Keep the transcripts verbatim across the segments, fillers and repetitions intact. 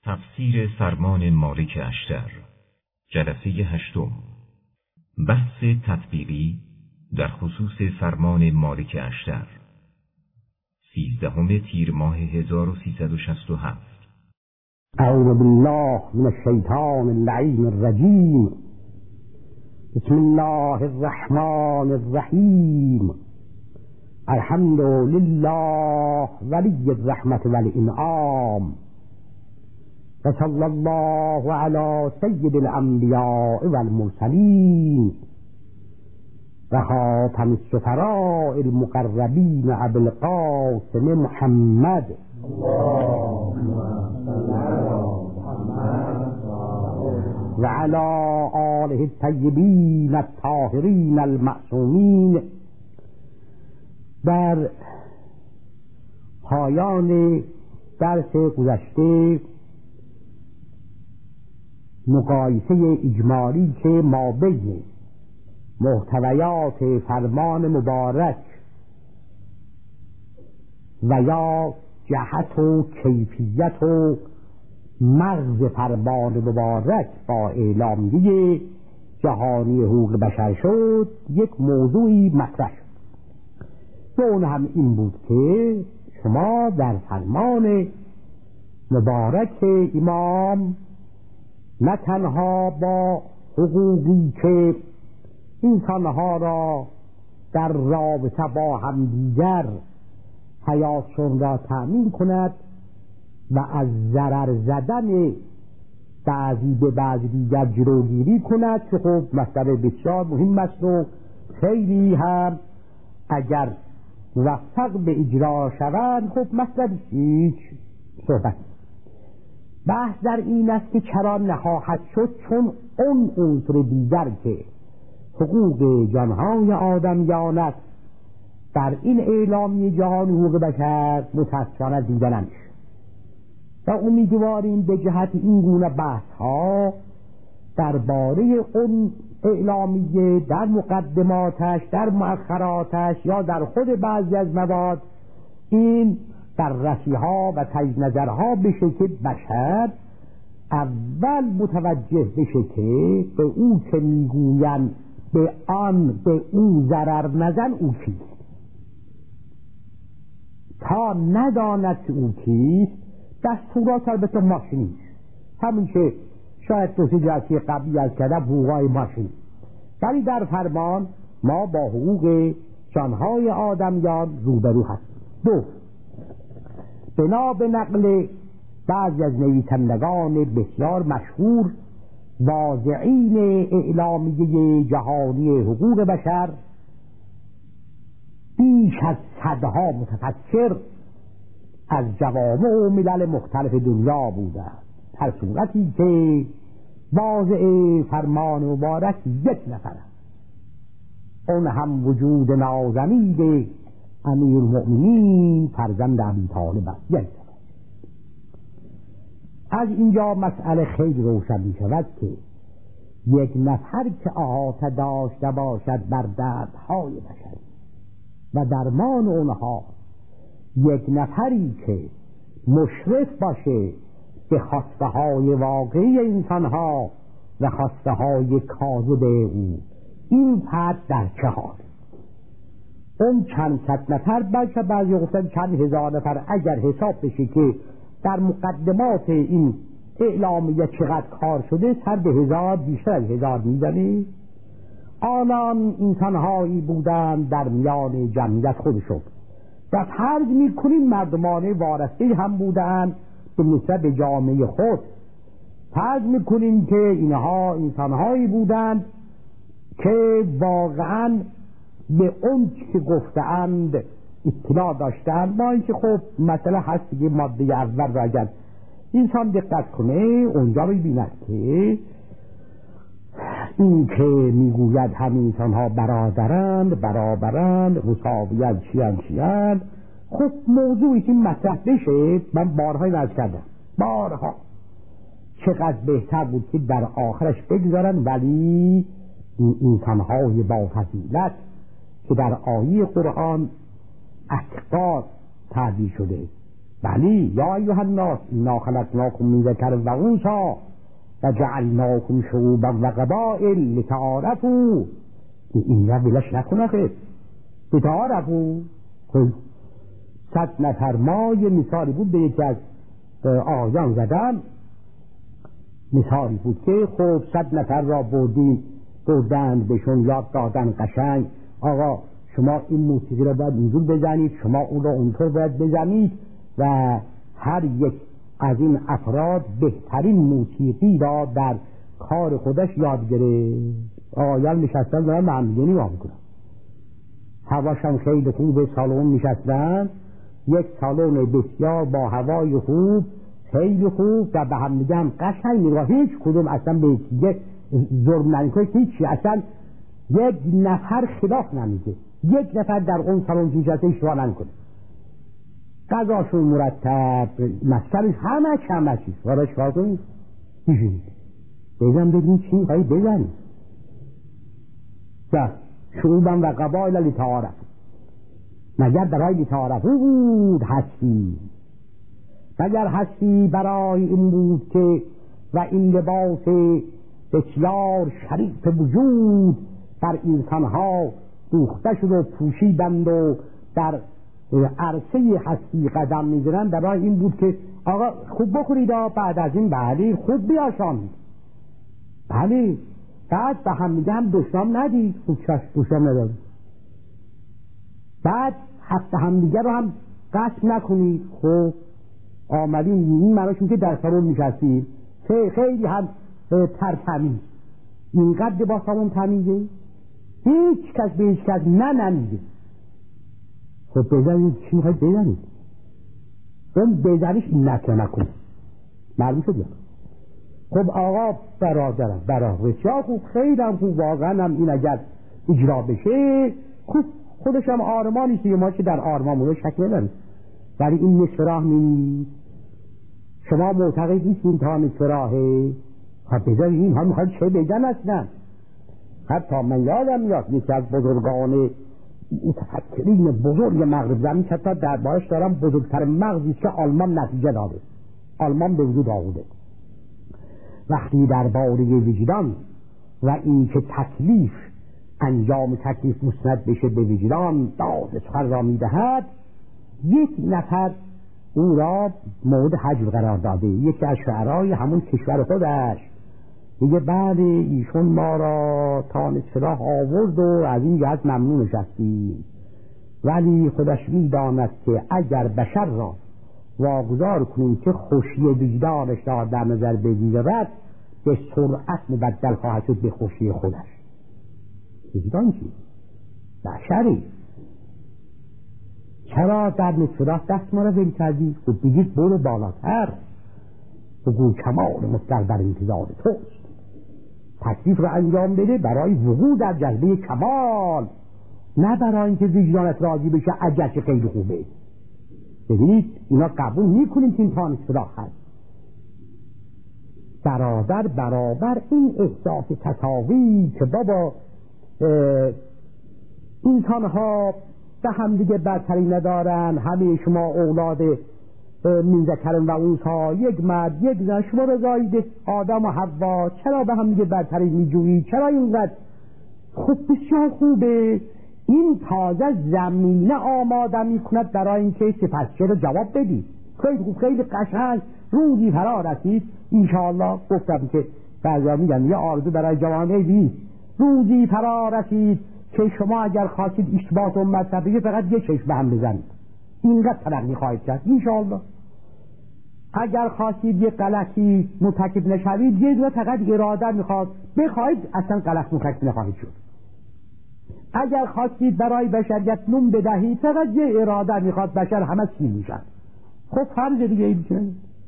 تفسیر فرمان مالک اشتر، جلسه هشتم. بحث تطبیقی در خصوص فرمان مالک اشتر، سیزدهم تیر ماه هزار و سیصد و شصت و هفت. اعوذ بالله من الشیطان اللعین الرجیم. بسم الله الرحمن الرحیم. الحمد لله ولی الرحمت والانعام، و صلی الله علی سید الانبیاء والمرسلین و خاتم السفراء المقربین ابی القاسم محمد و علی آله الطیبین الطاهرین المعصومین. در پایان درس گذشته مقایسه اجمالی که ما بین محتویات فرمان مبارک و یا جهت و کیفیت و مغز فرمان مبارک با اعلامیه جهانی حقوق بشر شد، یک موضوعی مطرح شد و اون هم این بود که شما در فرمان مبارک امام نه تنها با حقوقی که انسانها را در رابطه با همدیگر حیاتشون را تأمین کند و از ضرر زدن بعضی به بعضی دیگر جلوگیری کند که خب مسئله بسیار مهم است و خیلی هم اگر موفق به اجرا شوند خب مسئله هیچ صحبت. بحث در این است که چرا نخواهد شد، چون اون عنصر دیگر که حقوق جانهای آدمیان است در این اعلامیه جهانی حقوق بشر متاسفانه دیده نمیشه و امیدواریم به جهت این گونه بحث ها درباره اون اعلامیه در مقدماتش، در مؤخراتش یا در خود بعضی از مواد این بررسی ها و تجزیه نظرها بشه که بشر اول متوجه بشه که به او که میگوین به آن به او ضرر نزن او کیست. تا نداند که او کیست دستورات البته ماشینی همین که شاید دو سه جلسه قبلی از کردم حقوقای ماشینی، ولی در فرمان ما با حقوق جانهای آدمیان روبرو هستیم. دو، بنا به نقل بعضی از نویسندگان بسیار مشهور واضعین اعلامیه جهانی حقوق بشر، بیش از صدها متفکر از جوامع و ملل مختلف دنیا بودند. هر صورتی که واضع فرمان مبارک یک نفر است، اون هم وجود نازنین امیر المؤمنین فرزند ابی طالب است. یک نفر. از اینجا مسئله خیلی روشن می شود که یک نفر که احاطه داشته باشد بر دردهای بشری و درمان اونها، یک نفری که مشرف باشه به خواسته های واقعی انسانها و خواسته های کاذب او، این فرد در چه حال؟ اون چند صد نفر، بلکه بعضی گفتن چند هزار نفر اگر حساب بشه که در مقدمات این اعلامیه چقدر کار شده، سر به هزار، بیشتر از هزار میزنه. آنان انسانهایی بودند در میان جمعیت خودشون و فرض میکنیم مردمان وارسته هم بودند به نسبت به جامعه خود. فرض میکنیم که اینها انسانهایی بودند که واقعا به اون که گفتند اطلاع داشتند، با اینکه خب مسئله هست که ماده اول را اگر انسان دقت کنه اونجا ببیند که این که میگوید هم انسان ها برادرند برابرند مساویت چیان چیان، خب موضوعی که مطرح بشه من بارهای نرز کردم بارها چقدر بهتر بود که در آخرش بگذارن، ولی این انسان های با فضیلت که در آیه قرآن اتقا تعبیر شده بلی یا ایها الناس انا خلقناکم من ذکر و انثی و جعلناکم شعوبا و قبائل لتعارفوا. این را بلش نکنه خیر لتعارفوا. خب صد نفر ما یه مثالی بود به یکی از آیان زدم، مثالی بود که خب صد نفر را بردیم بردند بهشون یاد دادن قشنگ آقا شما این موسیقی را باید اینجور بزنید، شما اون را اونطور باید بزنید و هر یک از این افراد بهترین موسیقی را در کار خودش یاد گرفت. آقایان نشستن دارن معمولی نگاه میکنن، هواشم خیلی خوب، سالن نشستن، یک سالن بسیار با هوای خوب خیلی خوب و به هم میگه هم قشنگ نگاه، هیچ کدوم اصلا به یک ظلم نمیکنه، هیچی اصلا یک نفر خلاف نمیگه، یک نفر در اون سالن نشسته اشتباه نمیکنه، غذاشون مرتب، مسکرش همه چی همه چی وارد شکار کنید بیشید بزن ببین چی میخوایی بزنید و شعوبا و قبائل لتعارف. مگر برای لتعارفو بود هستی، مگر هستی برای این بود که و این لباس بسیار شریف وجود بر انسانها دوخته شد و پوشیدند و در عرصه هستی قدم می‌گیرند، برای این بود که آقا خوب بخورید بعد از این بله خوب بیاشامید، بله بعد به هم میگه هم دشنام ندید، خوب چشم دشنام ندارید، بعد حتی هم دیگه رو هم قصد نکنید. خب آمدین این مناشون که در سالن نشستید خیلی هم ترتمیز، اینقدر با سالن تمیزه هیچ کس به هیچ کس نه نمیگه. خب بزنید چی میخواید بزنید، اون بزنیش نکنه نکنه معلوم شد یا. خب آقا برادرم برادر بسیار خوب خیلی هم خوب، واقعا هم این اگر اجرا بشه خوب خودش هم آرمانی که ما که در آرمان مورد شک نداریم، ولی این نصف راه نیست. شما معتقد نیستین تا نصف راهه؟ خب بذارید این ها میخواید چه بگن اصلا. حتی من یادم میاد یکی از بزرگان متفکرین بزرگ مغرب زمین که حتی در باش دارم بزرگتر مغزی که آلمان نتیجه داده، آلمان به وجود آورده وقتی در باره وجدان و این که تکلیف انجام تکلیف مسند بشه به وجدان داد سخن را میدهد، یک نفر او را مورد حجب قرار داده، یکی از شعرهای همون کشور خودش میگه بعد ایشون ما را تا نصف راه آورد و از این جهت ممنون نشستیم، ولی خودش میداند که اگر بشر را واگذار کنیم که خوشی وجدانش را در نظر بگیرد به سرعت مبدل خواهد شد به خوشی خودش. وجدان چی؟ بشری. چرا در نصف راه دست ما را ول کردی؟ خب بگید برو بالاتر، بگو کمال مستر در انتظار توست، تکلیف را انجام بده برای وقوع در جذبه کمال، نه برای اینکه وجدانت راضی بشه اگرچه خیلی خوبه. ببینید اینا قبول میکنیم که این تا نصف راه هست. برادر برابر این احساس تساوی که بابا انسانها به هم دیگه برتری ندارن، همه شما اولاد من ذکر و انثی، یک مرد یک زن، شما رضایید آدم و حوا، چرا به هم دیگه برتری میجویید؟ چرا اینقدر؟ خب بسیار خوبه، این تازه زمینه آماده میکند برای اینکه سپسچه رو جواب بدید. خیلی خوب خیلی قشنگ، روزی فرا رسید انشاءالله. گفتم که بعضیا میگن یه آرزو برای جوانه نیست، روزی فرا رسید که شما اگر خواستید اشتباهتون مطلبه فقط یه چشم به هم بزنید، اینقدر ترقی خواهید کرد انشاءالله. اگر خواستید یه غلطی مرتکب نشوید، یه دونه فقط اراده میخواد بخواید اصلا غلط مرتکب نخواهید شد. اگر خواستید برای بشریت نون بدهید، فقط یه اراده میخواد بشر همه چی میشن. خب فرض دیگه این چه؟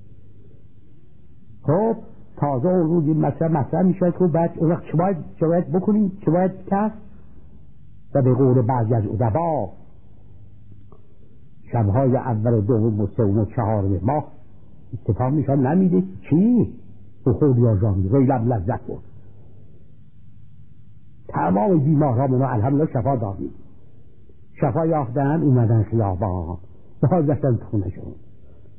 خب تازه اون روز این مسئله مسئله میشه که بعد اون وقت چه باید چه باید بکنیم، چه باید کرد؟ و به قول بعضی از ادبا شبهای اول دوم و سوم و چهارم ماه اتفاق میشن نمیده چی؟ بخور یا جان ریلم لذت بود، تمام بیمارامون رو الحمدلله شفا دادیم، شفا یافتن اومدن خیابان بازشتن خونه شون،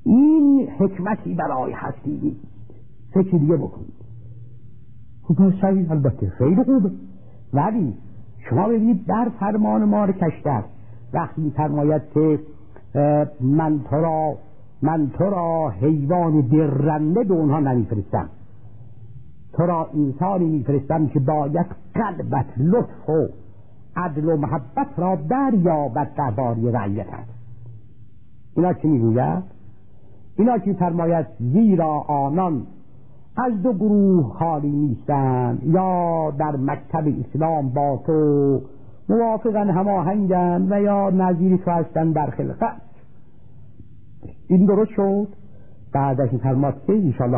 این حکمتی برای هستی نیست، فکر دیگه بکنید. خب صحیح، البته خیلی خوبه، ولی شما ببینید در فرمان مار کشتر وقتی فرماید که من تو را من تو را حیوان درنده به اونها نمیفرستم، تو را انسانی میفرستم که باید قلبت لطف و عدل و محبت را دریابد درباره رعیتت. اینا چی میگوید؟ اینا چی فرماید؟ زیرا آنان از دو گروه خالی نیستند، یا در مکتب اسلام با تو موافقن هماهنگن و یا نظیر تو هستن در خلقت. این درست شد. بعدش این فرماد که انشاءالله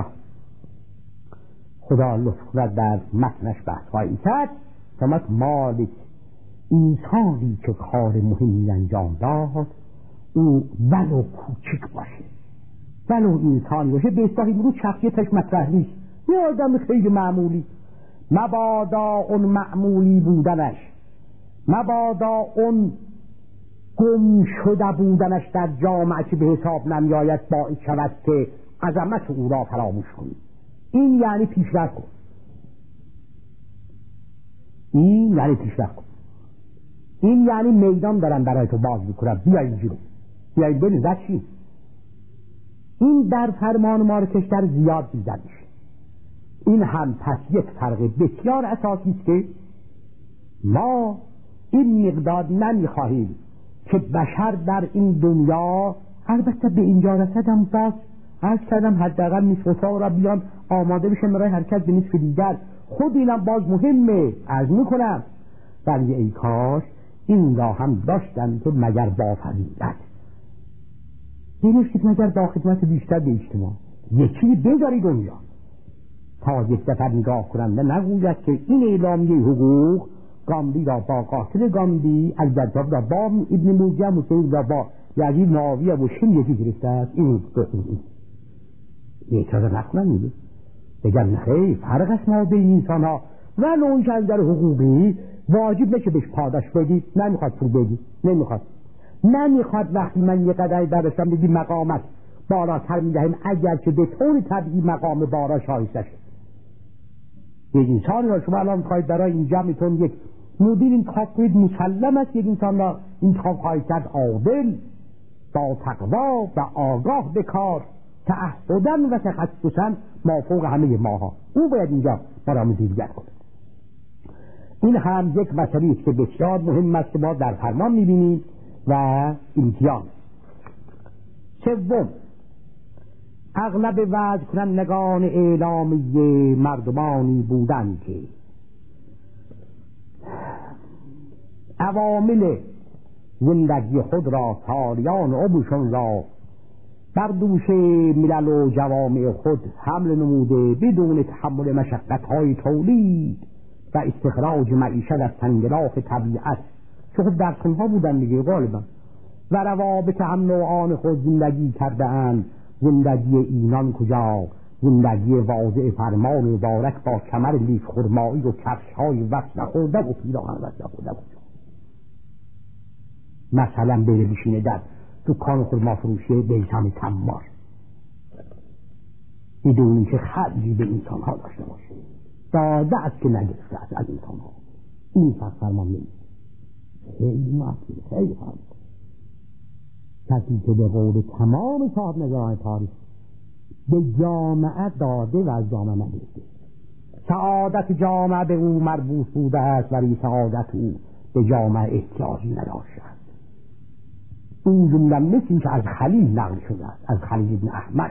خدا لطف و در متنش بحث خواهی کرد. فرماد مالک انسانی که کار مهمی انجام داد او ولو کوچک باشه، ولو انسانی باشه، به اصطلاح امروز شخصیتش مطرح نیست، یه آدم خیلی معمولی، مبادا اون معمولی بودنش، مبادا اون گم شده بودنش در جامعه که به حساب نمیاید باعث شود که عظمت او را فراموش کنی. این یعنی پیشرفت کن، این یعنی پیشرفت کن، این یعنی میدان دارن برای تو باز میکنن، بیایی جلو، بیایی بلی زد. این در فرمان ما رو کشتر زیاد دیدن میشه. این هم پس یک فرق بسیار اساسی است که ما این مقدار نمیخواهیم که بشر در این دنیا، البته به اینجا رسیدم باز عرض کردم حداقل نصف ساعت را بیان آماده بشم برای حرکت به نصف دیگر، خود اینم باز مهمه عرض میکنم، ولی ای کاش این را هم داشتن که مگر با فضیلت نمیشید، مگر با خدمت بیشتر به اجتماع یکی بذاری دنیا تا یک دفعه نگاه کننده نگوید که این اعلامیه حقوق گاندی را با قاتل گاندی، الجذاب را با ابن موجم، حسین را با یزید ناویه و شن یکی گرفته است. این یک چیز نکنن میده بگم نخیر فرق است ما به انسان ها و نون که از در حقوقی واجب نشه بهش پاداش بدید، نمیخواد پول بدید، نمیخواد نمیخواد وقتی من یه قدری برشتم بگی مقامت بالاتر میدهیم اگرچه به طور طبیعی مقام بارا شایسته شد. یک انسانی را شما الان خواهید برای این جمعتون یک مدیر انتخاب کنید، مسلم است یک انسان را انتخاب خواهید کرد عادل با تقوا و آگاه به کار، تعهداً و تخصصاً مافوق همه ماها، او باید اینجا برای مدیریت کنه. این هم یک مسئله است که بسیار مهم است که ما در فرمان میبینیم و امتیاز. سوم، اغلب وعظ کنندگان اعلامیه مردمانی بودند که عوامل زندگی خود را، تاریان عمرشان را بر دوش ملل و جوامع خود حمل نموده بدون تحمل مشقت‌های تولید و استخراج معیشت از تنگلاف طبیعت، که خود در خونها بودن دیگه غالبا، و روابط هم نوعان خود زندگی کرده اند. زندگی اینان کجا؟ زندگی واضع فرمان مبارک با کمر لیف خرمایی و کفش های وقت نخورده و پیراهن وقت نخورده کجا؟ مثلا بره بشینه در دکان خرما فروشی بیتم تمار بدون که خرجی به انسان ها داشته باشه، داده است که نگرفته است از انسان ها. این فرق فرمان نیست، خیلی معصوله، خیلی فرق. کسی که به قول تمام صاحب نظران تاریخ به جامعه داده و از جامعه نگرفته، سعادت جامعه به او مربوط بوده است ولی سعادت او به جامعه احتیاجی نداشته است. این جمله مثل که از خلیل نقل شده است، از خلیل ابن احمد.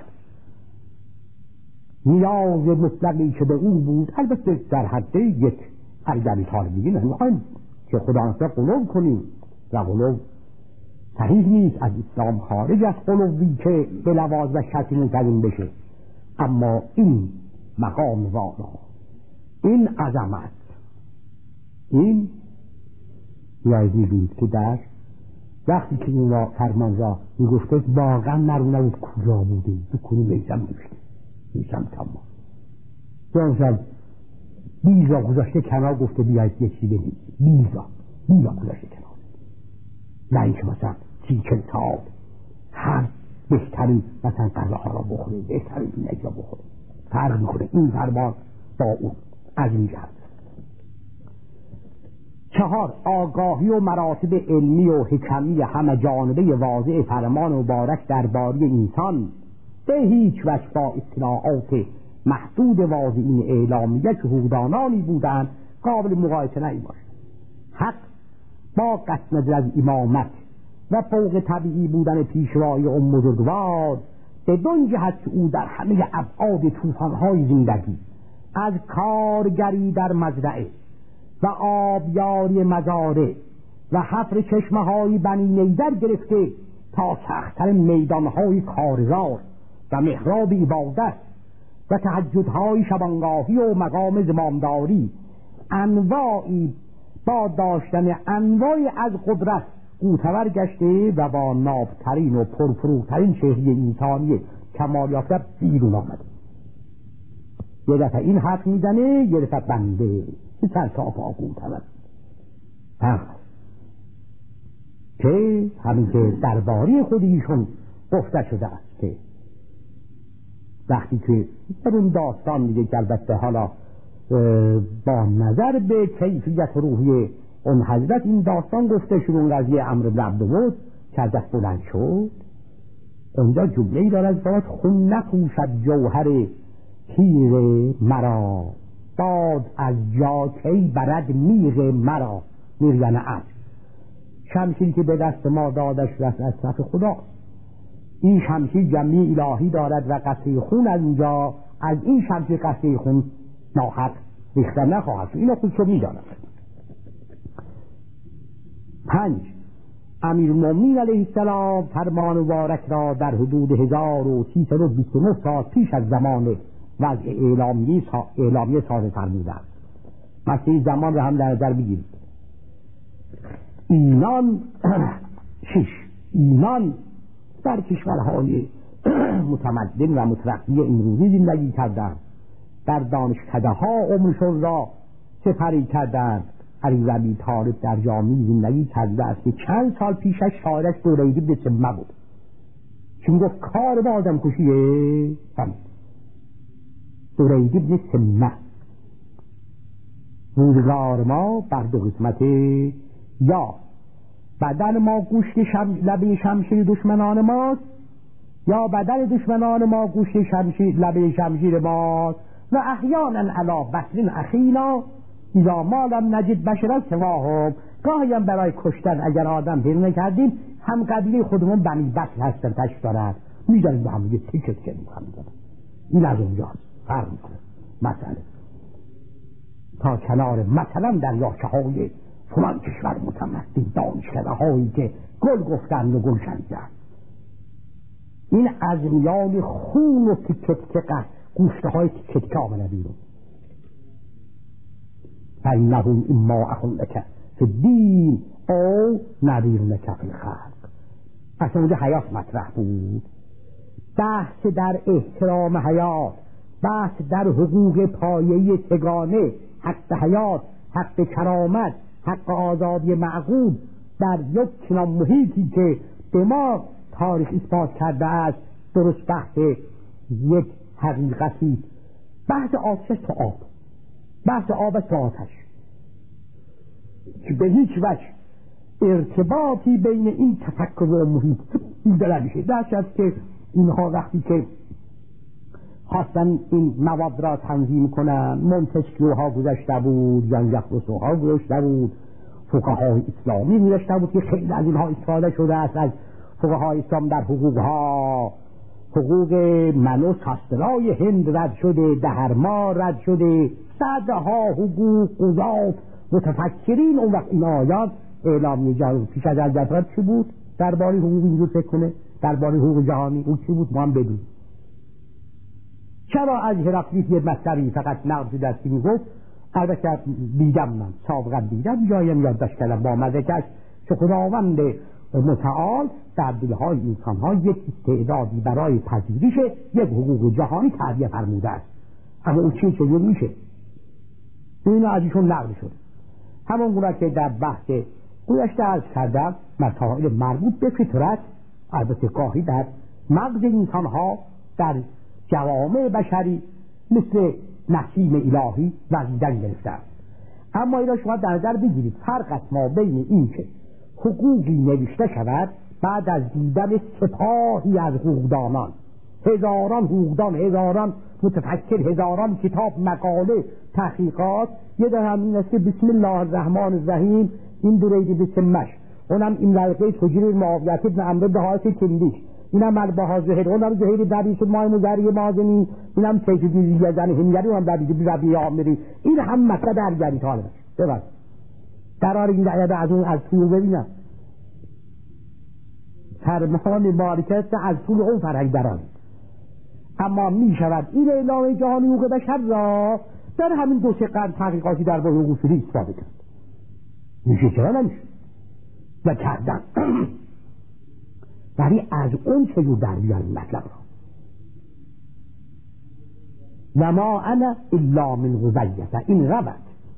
نیاز مطلقی که به او بود، البته در حد یک الگری طالبی نمیخوایم که خدا نصر قلوب کنیم و قلوب صحیح نیست، از اسلام خارج از قلوبی که به لواز و شرطی منتظم بشه، اما این مقام والا، این عظمت، این یاد می‌بینید که در وقتی که این را فرمان را میگفته واقعا نرونه بود کجا بوده بکنی میزم میشته میزم تمام جانشان بیزا گذاشته کنار، گفته بیاید یه چی بدید، بیزا بیزا گذاشته کنار، نه اینکه مثلا سی چل سال هر بهترین مثلا غذاها را بخوره، بهترین اینک را بخوره. فرق میکنه این فرمان با اون از این جهت. چهار، آگاهی و مراتب علمی و حکمی همه جانبه واضح فرمان مبارک درباره انسان به هیچ وجه با اطلاعات محدود واضحین اعلامیه که حقوقدانانی بودند قابل مقایسه نمیباشد. حق با قطع نظر از امامت و فوق طبیعی بودن پیشوای ام بزرگوار به دو جهت که او در همه ابعاد طوفان‌های زندگی از کارگری در مزرعه و آبیاری مزارع و حفر چشمه‌های بنی نیدر گرفته تا سخت‌تر میدان‌های کارزار و محراب عبادت و تهجدهای شبانگاهی و مقام زمامداری انواعی با داشتن انواعی از قدرت قوتور گشته و با نابترین و پرفروغترین چهره انسانی کمال یافته بیرون آمده. یه دفعه این حق میزنه، یه دفعه بنده که چند تا آفا قوتور که همین که درباره خود ایشون گفته شده است که وقتی که در اون داستان میگه که البته حالا با نظر به کیفیت روحی اون حضرت این داستان گفته شد، اون قضیه امر بن عبدالود که ازش بلند شد، اونجا جمله‌ای دارد باید خون نپوشد جوهر تیغ مرا، باد از جا کی برد میغ مرا. میغ یعنی عجز. شمشیری که به دست ما دادش رست از طرف خدا. این شمشیر جمعی الهی دارد و قطره خون از اینجا از این شمشیر قطره خون ناحق ریخته نخواهد. اینو خودشو میداند. پنج، امیرالمومنین علیه السلام فرمان مبارک را در حدود هزار و سیصد و بیست و نه سال پیش از زمان وضع اعلامیه اعلامیه صادر فرمودند. مسئله زمان را هم در نظر بگیرید. اینان شش اینان در کشورهای متمدن و مترقی امروزی زندگی کردند، در دانشکده ها عمرشون را سپری کردند. علی بن ابی طالب در جامعه زندگی کرده است که چند سال پیشش شاعرش دوره‌ای به سمه بود که میگفت کار با آدم کشیه. دوره‌ای ابن سمه روزگار ما بر دو قسمت، یا بدن ما گوشت شم... لبه شمشیر دشمنان ماست، یا بدن دشمنان ما گوشت شمشیر لبه شمشیر ماست. و احیانا علا بطن اخینا اذا ما لم نجد بشرا سواهم، گاهی هم برای کشتن اگر آدم پیدا نکردیم هم قبیله خودمون بنی بکر هستن تشت دارن میداریم با هم دیگه تیکه تیکه میکنن. این از اونجاست فرق میکنه مسئله تا کنار مثلا دریاچه های فلان کشور متمدن، دانشکده هایی که گل گفتن و گل شنیدن. این از میان خون و تیکه تیکه گوشته های تیکه تیکه آمده بیرون. فإنهم اما اخ لک فی الدین او نذیر لک فی الخلق. اصلا اونجا حیات مطرح بود، بحث در احترام حیات، بحث در حقوق پایه‌ای سگانه، حق حیات، حق کرامت، حق آزادی معقول در یک چنان محیطی که به ما تاریخ اثبات کرده است درست بحث یک حقیقتی. بحث آتش تا آب، بحث آب تا آتش که به هیچ وجه ارتباطی بین این تفکر و محیط دیده نمیشه. درست است که اینها وقتی که خواستن این مواد را تنظیم کنن، مونتسکیوها گذاشته بود، جان ژاک روسوها گذاشته بود، فقهای اسلامی گذاشته بود که خیلی از اینها استفاده شده است از فقهای اسلام در حقوقها. حقوق منوس هسترای هند رد شده، دهرما رد شده، صدها حقوق قضات متفکرین. اون وقت این آیات اعلامیه جهانی پیش از حضرت چی بود درباره حقوق اینجور فکر کنه، درباره حقوق جهانی اون چی بود ما هم بدون. چرا از هرقلیس یه مطلبی فقط نقل شده است که میگفت، البته دیدم من سابقا دیدم جایم یادداشت کردم با مزکش که خداوند متعال در دلهای انسانها یک استعدادی برای پذیرش یک حقوق جهانی تعبیه فرموده است. اما اون چی چجور میشه؟ این از ایشون نقل شده. همون گونه که در بحث گوشته از کردم مسائل مربوط به فطرت، البته گاهی در مغز انسان ها در جوامع بشری مثل نسیم الهی وزیدن گرفته است. اما اینا شما در نظر بگیرید فرق است ما بین این که حقوقی نوشته شود بعد از دیدن سپاهی از حقوقدانان، هزاران حقوقدان، هزاران متفکر، هزاران کتاب، مقاله، تحقیقات، یه در همین است که بسم الله الرحمن الرحیم این دوریدی بسمش، اونم این رقیه تجریر معاویت ابن عمرو به حالت کلیش، اینم مربها زهر، اونم زهری بردیش ماه مزاری مازنی، اینم تجدیدی یزن همیری، اونم بردیش ربی آمری. این هم مطلب درگری طالب است. ببین قرار این دعیه از اون از طول ببینم فرمان مالکیت از طول اون فرهنگ دران. اما می شود این اعلام جهانی حقوق بشر را در همین دو سه قرن تحقیقاتی در باره حقوق فری استفاده کرد. میشه چرا نمیشه و کردن. ولی از اون چجور در بیان مطلب را و ما انا الا من غزیت، این ربط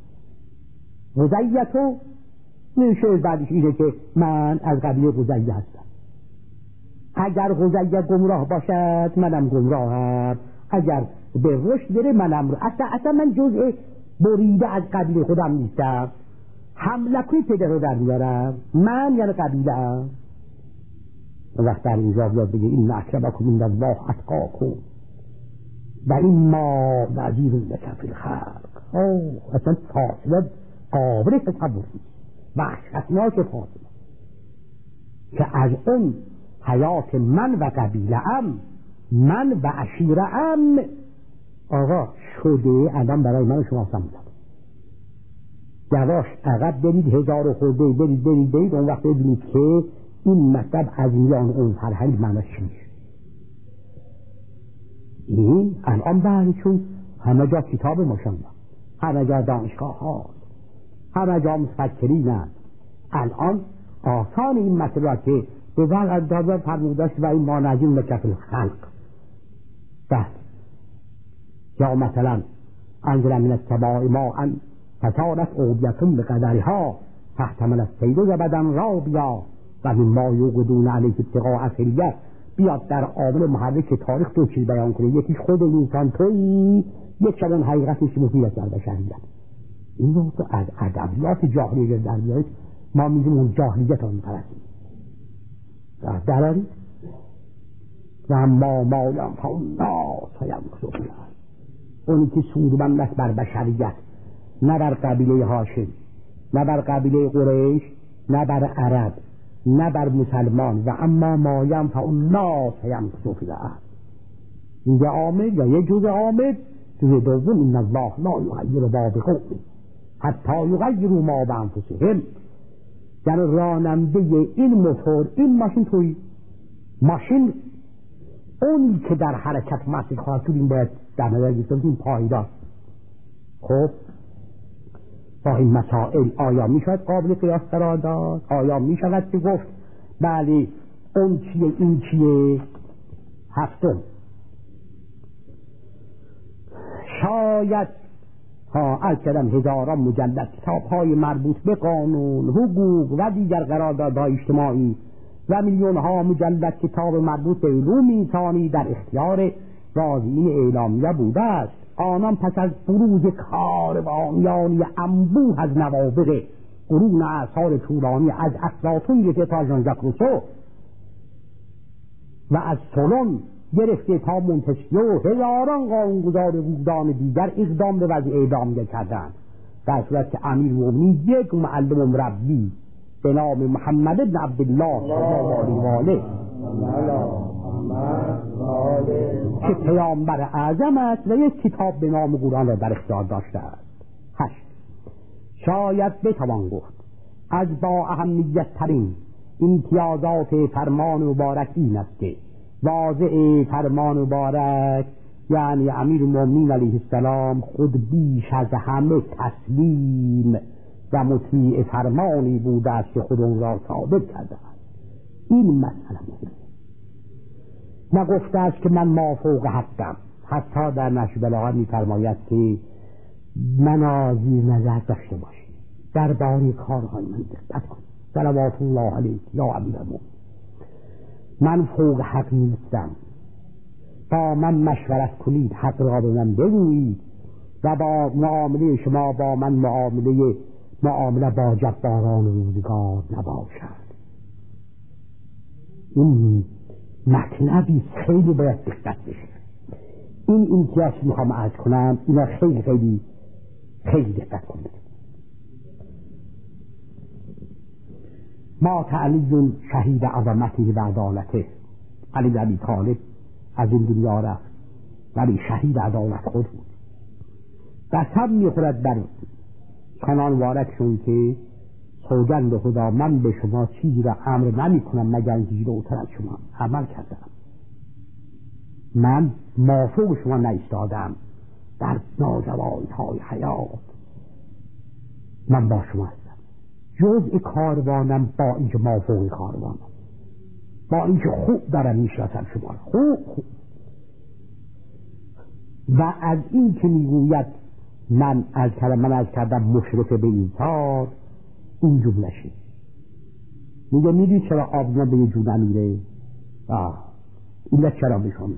غزیتو میشه بعدش اینه که من از قبیله غزیه هستم. اگر غزیه گمراه باشد منم گمراهم، اگر به رشد بره منم رو اصلا, اصلا من جزء بریده از قبیله خودم نیستم. حملکوی پدر رو در میارم من یعنی قبیله ام. وقت در اینجا بیاد بگه این اکرمکم عند الله اتقاکم و این ما نذیر لکم فی الخلق، اصلا فاصله قابل تصور نیست، وحشتناک فاصله که از اون حیات من و قبیله ام، من و عشیره ام آقا شده الان برای من و شما سمجد. یواش عقب برید، هزار خورده برید برید برید اون وقت ببینید که این مطلب از میان اون فرهنگ معنی چیست. این الان بله چون همه جا کتاب ماشاءالله، همه جا دانشگاه ها، همه جا متفکرین هست. الان آسان این مطلب که به ذل از دادر فرمودست و این ما نجیم لکف الخلق بس. یا مثلا انزل من السماء ماء فصارت اودیة بقدرها فاحتمل السیل زبدا رابیا و مما یوقدون علیه ابتغاء حلیة. بیاد در عامل محرک تاریخ دو چیز بیان کنه، یکی خود انسان تویی، یک شبان حقیقتش مفید است در بشریت. این رو از ادبیات جاهلیه در بیارید ما میگیم اون جاهلیت رو میپرستیم دراری و اما ما ینفع الناس فینفعوا فیه، اونی که سودمند است بر بشریت، نه بر قبیله هاشم، نه بر قبیله قریش، نه بر عرب، نه بر مسلمان. و اما ما ینفع الناس فینفعوا فیه، این یه عامل یا یه جزء عامل. جزء دوم ان الله لا یغیر ما بقوم حتی یغیروا ما بانفسهم، یعنی راننده این موتور این ماشین توی ماشین اونی که در حرکت مسیر خواهد شد این باید در نظر گرفته این پایدار. خب با این مسائل آیا می شود قابل قیاس قرار داد؟ آیا می شود که گفت بله اون چیه این چیه؟ هفتم شاید ها الکلم هزاران مجلد کتاب های مربوط به قانون، حقوق و دیگر قراردادهای اجتماعی و میلیون ها مجلد کتاب مربوط به علوم انسانی در اختیار راضیین اعلامیه بوده است. آنان پس از بروز کاروانیانی انبوه از نوابغ قرون اعصار طولانی از افلاطون گرفته تا ژان ژاک روسو و از سولون گرفته تا مونتسکیو هزاران قانونگذار حقوقدان دیگر اقدام به وضع اعدامیه کردند، در صورت که امیرالمومنین یک معلم و مربی به نام محمد بن عبدالله صلی الله علیه و آله که پیامبر اعظم است و یک کتاب به نام قرآن را در اختیار داشته است. هشت شاید بتوان گفت از با اهمیت ترین امتیازات فرمان مبارک این است که واضع فرمان مبارک یعنی امیرالمومنین علیه السلام خود بیش از همه تسلیم و مطیع فرمانی بوده است که خود اون را ثابت کرده است. این مسئله نگفته است که من مافوق حقم. حتی در نشر بلاغت می‌فرماید که منازیر نظر داشته باشید درباره کارهای من دقت کنید. صلوات الله علیه یا امیرالمومنین. من فوق حق نیستم، با من مشورت کنید، حق را به من بگویید و با معامله شما با من معامله معامله با جباران روزگار نباشد. این مطلبی خیلی باید دقت بشه. این امتیاز میخوام عرض کنم، اینا خیلی خیلی خیلی دقت کنید. ما علی شهید عظمته و عدالته، علی بن ابی طالب از این دنیا رفت ولی شهید عدالت خود بود. قسم میخورد بر کنان وارکشون که سوگند به خدا من به شما چیزی را امر نمی کنم مگر اینکه جلوتر از شما عمل کردم. من مافوق شما نایستادم در ناجوانی های حیات، من با شما هستم. جزء کاروانم با اینکه مافوق کاروانم، با اینکه خوب دارم میشناسم شما خوب خوب. و از این که میگوید من از کردم من از کردم مشرف به ایثار، این جمله شد میگه میدونی چرا آب به یه جون نمیره؟ آه این چرا میشون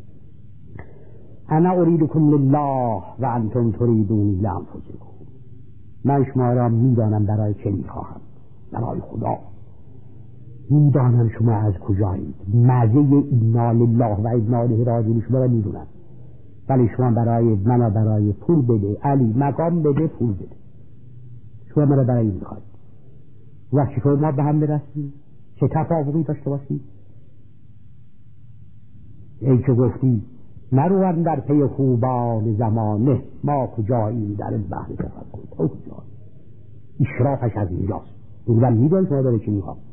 انا اریدکم لله و انتم تریدونی لانفسکم، من شما را میدانم برای چه میخواهم، برای خدا. میدانم شما از کجایید، مزه اینا لله و انا الیه راجعون شما را میدونم، ولی شما برای من برای پول بده، علی مقام بده، پول بده، شما من برای این میخواید. وقتی شما ما به هم برسیم چه تفاوقی داشته باشید؟ ای که گفتی نروان در پی خوبان زمانه، ما کجاییم در این بحر تفکر، تو کجایی؟ اشرافش از اینجاست. من میدونم شما داره چی میخوام.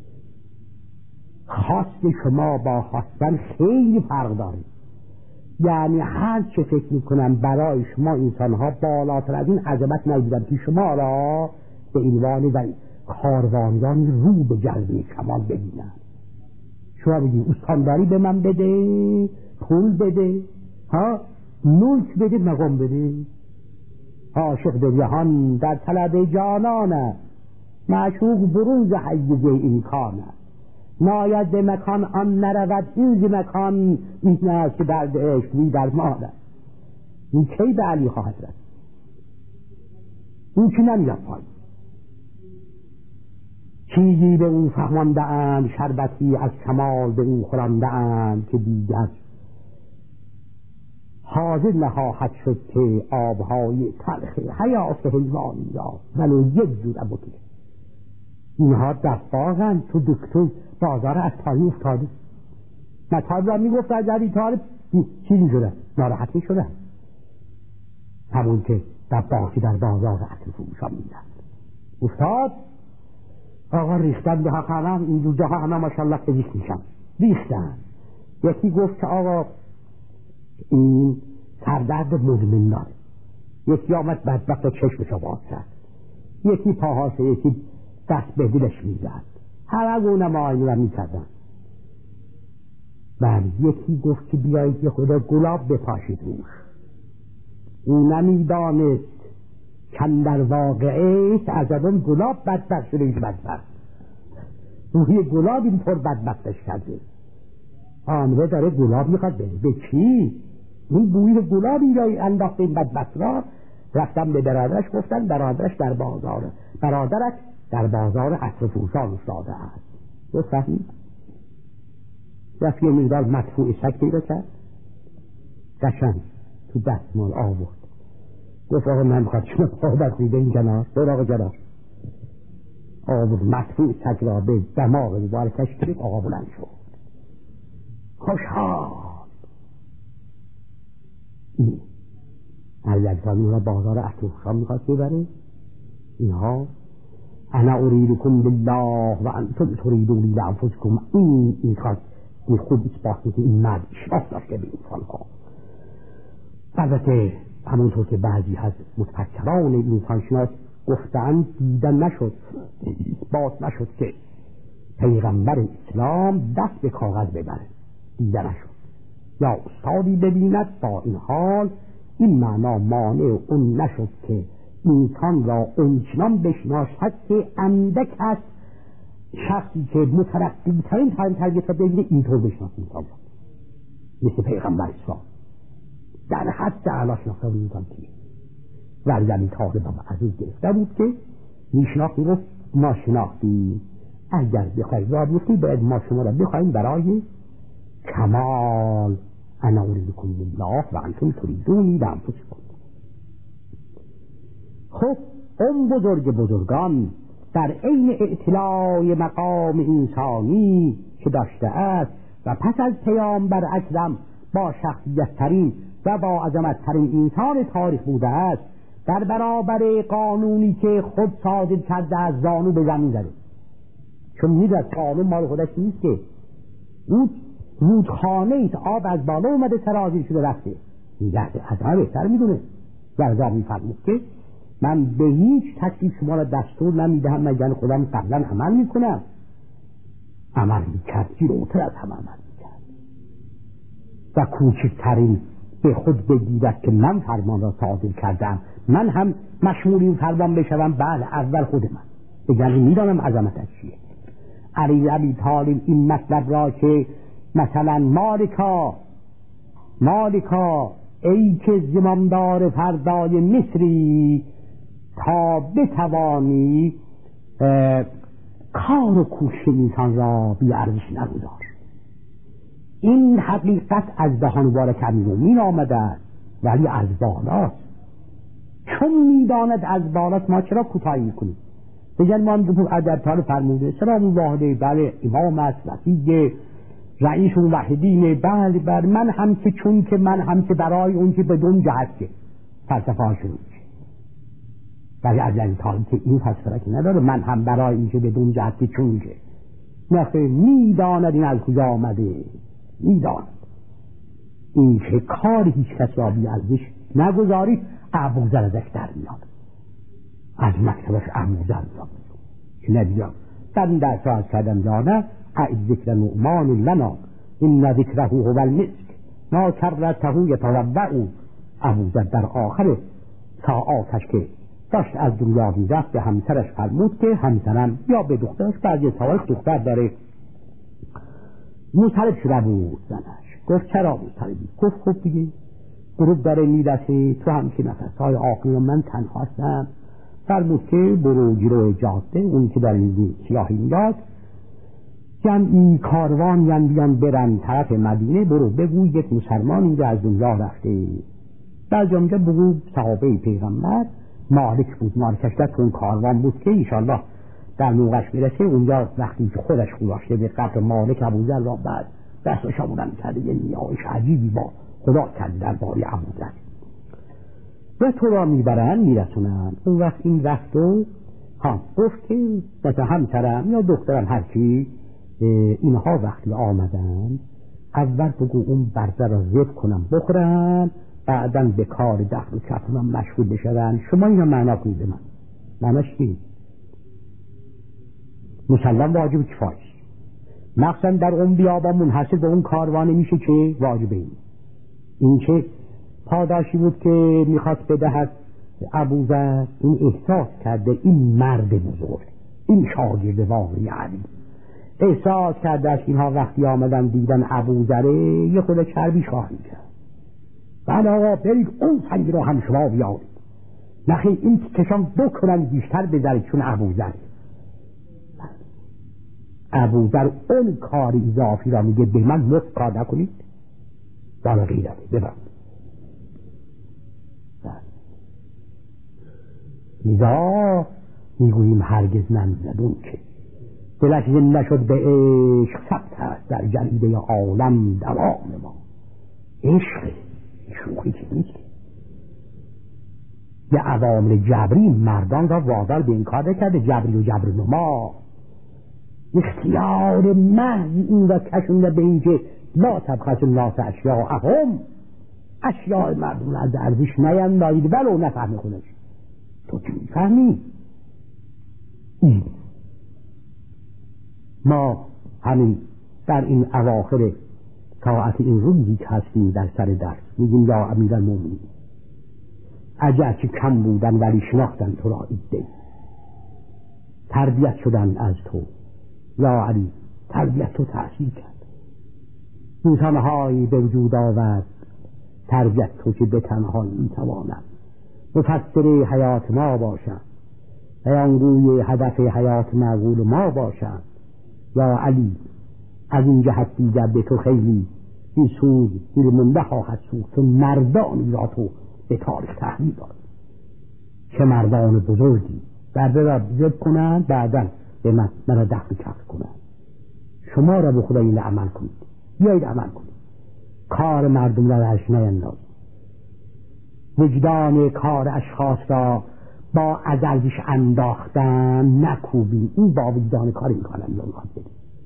خواست شما با خواستن خیلی فرق داره. یعنی هر چه فکر میکنم برای شما انسانها بالاتر از این عظمت ندیدم که شما را به عنوان و کاروانیان رو به جلوه کمال ببینن. شما بگید استانداری به من بده، پول بده، ها ملک بده، مقام بده. عاشق در جهان در طلب جانانه، معشوق برون ز حیز امکانه، ناید به مکان آن نرود این ز مکان، این نه که درد عشقی در ماده. این کی به علی خواهد رسید؟ این که نمیاد پای. چیزی به او فهمانده اند، شربتی از کمال به او خورانده اند که دیگر حاضر نخواهد شد که آبهای تلخ حیات حیوانی را ولو یک جور بکشه. اینها دفاقن تو دکتر بازار عطاری افتاده. مطالب را میگفت از علی طالب چیزی شده، ناراحتی شده، همون که دفاقی در بازار عطر فروشان میدن افتاد. آقا ریختن به حق همم، این دو جاها همه ماشاءالله فزیک میشن، ریختن. یکی گفت که آقا این سردرد مزمن داره، یکی آمد بدبخت چشمشو باز کرد، یکی پاهاشه، یکی دست به دلش میزد، همه گونه معاینه را میکردن. بله یکی گفت که بیایید یه خدا گلاب بپاشید روش. او نمیدانست کن در واقعه از اون گلاب بدبخت شده، ایش بدبخت روحی گلاب این پر بدبختش کرده. آمده داره گلاب میخواد بده به کی؟ این بوی گلاب اینجا انداخت این بدبخت را. رفتم به برادرش گفتن برادرش در بازار برادرش در بازار عطر فروشان افتاده است. تو فهمید؟ رفت یه مقدار مدفوع شک پیدا کرد، قشنگ تو دستمال آورد، گفت آقا من میخواد شما پا بسیده این کنار، دور آقا کنار آورد مدفوع شک را به دماغ مبارکش کرد. آقا بلند شد خوشحال. این علیزانی را بازار عطر فروشان میخواد ببره. اینها انا اریدکم بالله و انتم تریدون لانفسکم، این این خواست این خود اثبات که این مرد اشراف داشته به انسانها. البته همونطور که بعضی از متفکران انسانشناس گفتند دیدن نشد، اثبات نشد که پیغمبر اسلام دست به کاغذ ببره، دیدن نشد. یا استادی ببیند با این حال این معنا مانع اون نشد که انسان را اونچنان بشناسد که اندک است شخصی که مترقی ترین ترین تربیت را بگیره اینطور بشناسیم انسان را، مثل پیغمبر اسلام در حد اعلی شناخته بود انسان کیه. ورزمی طالب هم عزیز گرفته بود که میشناخت، میگفت ما شناختیم، اگر بخواهید را بیفتی باید ما شما را بخواهیم برای کمال. انا اریدکم بالله و انتم تریدونی بانفسکم. خب اون بزرگ بزرگان در عین اعتلای مقام انسانی که داشته است و پس از پیامبر اکرم با شخصیت ترین و با عظمت ترین انسان تاریخ بوده است، در برابر قانونی که خود صادر کرده از زانو به زمین زده. چون میدونید قانون مال خودش نیست که اون رودخانه ایست، آب از بالا اومده سرازیر شده رفته، میگه از همه بهتر میدونه و ازا میفرمود که من به هیچ تکلیف شما را دستور نمیدهم مگر خودم قبلا عمل میکنم. عمل میکرد، جلوتر از همه عمل میکرد و کوچکترین به خود بگیرد که من فرمان را صادر کردم، من هم مشمول این فرمان بشوم. بعد اول خود من بگم میدانم عظمتش چیه. علی ابی طالب این مطلب را که مثلا مالکا مالکا ای که زمامدار فردای مصری تا بتوانی کار و کوشش انسان را بی ارزش نگذار. این حقیقت از دهان مبارک امیرالمومنین آمده ولی از بالاست. چون میداند از بالاست ما چرا کوتاهی میکنیم؟ بگن ما هم ادبتار فرموده سلام الله علیه، بله امام است، وسیع رئیس الوحیدین، بله بر من هم که چون که من هم که برای اون که بدون جهت که فلسفه ها شروع میشه، ولی از این طالب که این فلسفه که نداره من هم برای این که بدون جهت که چون که نخیر میداند این از کجا آمده، میداند این که کار هیچ کس را بی ارزش نگذارید. ابوذر ازش در میاد، از مکتبش ابوذر میاد که نبیام در این درس را از کردم جانه اعید ذکر نعمان لنا این ذکره هو المسک ما کرته یتوضع. ابوذر در آخر ساعاتش که داشت از دنیا میرفت به همسرش فرمود که همسرم یا به دخترش، بعضی سوالش دختر داره، مضطرب شده بود زنش. گفت چرا مضطربی؟ گفت خب دیگه غروب داره میرسه، تو هم که نفسهای آخری من تنها هستم. فرمود که برو جلو جاده اون که در این سیاهی میاد جمعی کاروان ین بیان برن طرف مدینه، برو بگو یک مسلمان اینجا از دنیا رفته. بعد اونجا بگو صحابه پیغمبر مالک بود، مالکش دست اون کاروان بود که ایشالله در موقعش برسه اونجا وقتی که خودش گذاشته به قبر مالک ابوذر را بعد دستش آمدن کرده یه نیایش عجیبی با خدا کرده در باری ابوذر و تو را میبرن میرسونن. اون وقت این وقت رو ها گفت که مثلا همسرم یا دخترم هرچی اینها وقتی آمدن اول بگو اون برزه را ذبح کنم بخورن، بعداً به کار دخل و کفنم مشغول بشون. شما اینا معنا کنید من معناش چی؟ مسلم واجب کفایه، مخصوصا در اون بیابان منحصر به اون کاروانه میشه که واجبه. این این که پاداشی بود که میخواست بدهد ابوذر، این احساس کرده این مرد بزرگ، این شاگرد واقعی علی احساس کرده است اینها وقتی آمدن دیدن ابوذر یه خود چربی خواهی کرد. بله آقا برید اون سنگ رو هم شما بیارید، نخیر این کشان بکنن بیشتر بذارید چون ابوذر ابوذر اون کار اضافی را میگه به من مفت کار نکنید بالا غیرته ببرد. لذا میگوییم هرگز نمیزد اون که دلش زنده شد به عشق ثبت است در جریده عالم دوام ما. عشق شوخی که نیست، یه عوامل جبری مردان را وادار به این کار نکرده. جبری و جبر نما اختیار محض این را کشونده به این که لا تبخسوا الناس اشیاءهم، اشیاء مردم از ارزش نیندازید ولو نفهمی خودش. تو چی میفهمی؟ این ما همین در این اواخر ساعت این روزی که هستیم در سر درس میگیم یا امیرالمومنین اگر که کم بودن ولی شناختن تو را ایده، تربیت شدن از تو، یا علی تربیت تو تأثیر کرد، انسانهایی به وجود آورد تربیت تو که به تنهایی میتواند مفسر حیات ما باشند، بیانگوی هدف حیات معقول ما باشند. یا علی از این جهت دیگر به تو خیلی این سود دل منده خواهد سود که مردانی را تو به تاریخ تحمیل داد. چه مردان بزرگی برده را بزرگ کنند بعدا به من مرا دفع کفر کنند. شما را به خدا این عمل کنید، بیایید عمل کنید، کار مردم را درش نیندازید، وجدان کار اشخاص را با ازلش انداختن نکوبید. این با وجدان کار این کار انجام بدید.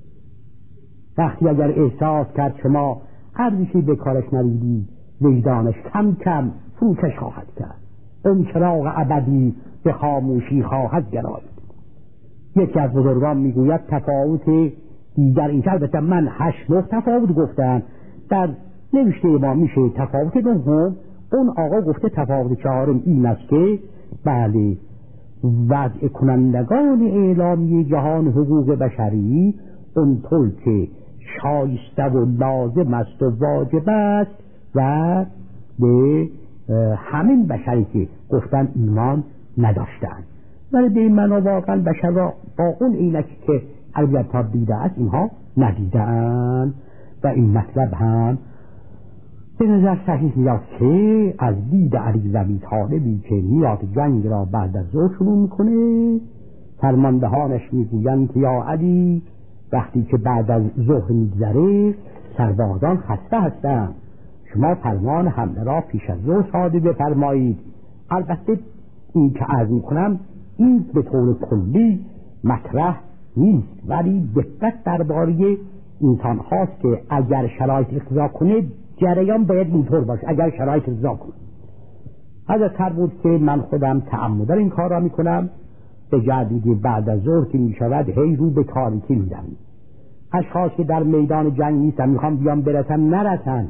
وقتی اگر احساس کرد شما ارزشی به کارش ندیدید، وجدانش کم کم فروکش خواهد کرد، اون چراغ ابدی به خاموشی خواهد گرایید. یکی از بزرگان میگوید تفاوت دیگر این که البته من هشت نه تفاوت گفتم، در نوشته ما میشه تفاوت دوم. اون آقا گفته تفاوت چهارم این است که بله وضع کنندگان اعلامیه جهان حقوق بشری اونطور که شایسته و لازم است و واجب است و به همین بشری که گفتن ایمان نداشتن، ولی به این معنا واقعا بشر را با اون عینکی که البته دیده است اینها ندیدن. و این مطلب هم به نظر صحیح میاد که از دید علی و ابی طالبی که میاد جنگ را بعد از ظهر شروع میکنه، فرماندهانش میگویند که یا علی وقتی که بعد از ظهر میگذره سربازان خسته هستند، شما فرمان حمله را پیش از ظهر صادر بفرمایید. البته این که عرض میکنم این به طور کلی مطرح نیست، ولی دقت درباره انسان هاست که اگر شرایط اقتضا کنه جریان باید اینطور باشه. اگر شرایط اقتضا کنه حضرت فرمود که من خودم تعمداً این کار را میکنم، به جدیدی بعد از ظهر که میشود هی رو به تاریکی میدم. اشخاص که در میدان جنگ نیستن میخوام بیان برسن نرسن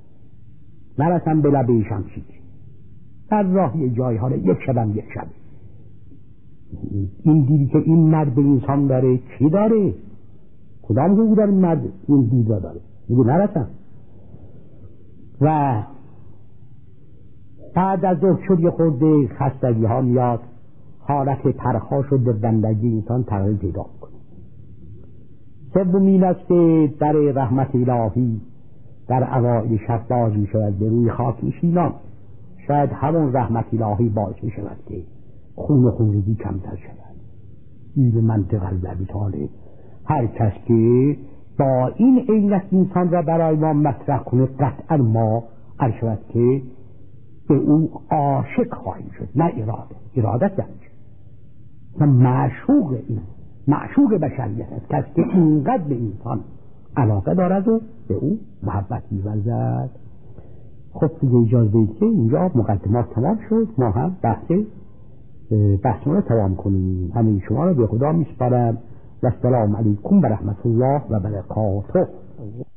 نرسن به لبه شمشیر، در راهی جای حالا یک شبم یک شب. این دیدی که این مرد انسان داره چی داره؟ کدام حقوق داره این مرد این دید را داره؟ میگه نرسن. و بعد از ظهر شد یه خورده خستگی ها میاد، حالت پرخاش و دردندگی انسان تغییر پیدا کنه. سومین است که در رحمت الهی در اوائل شب باز می شود به روی خاک نشینان. شاید همون رحمت الهی باعث می شود که خون و خونریزی کمتر شود. این منطق ابی طالب هر کس که با این عینت انسان را برای ما مطرح کنه قطعا ما هر شود که به او عاشق خواهیم شد، نه اراده. ارادت یعنی و معشوق این معشوق بشریت است کسی که اینقدر به انسان علاقه دارد و به او محبت می‌ورزد. خب دیگه اجازه بدید که اینجا مقدمات تمام شد، ما هم بحث بحث رو تمام کنیم. همین شما رو به خدا میسپارم و السلام علیکم و رحمت الله و برکاته.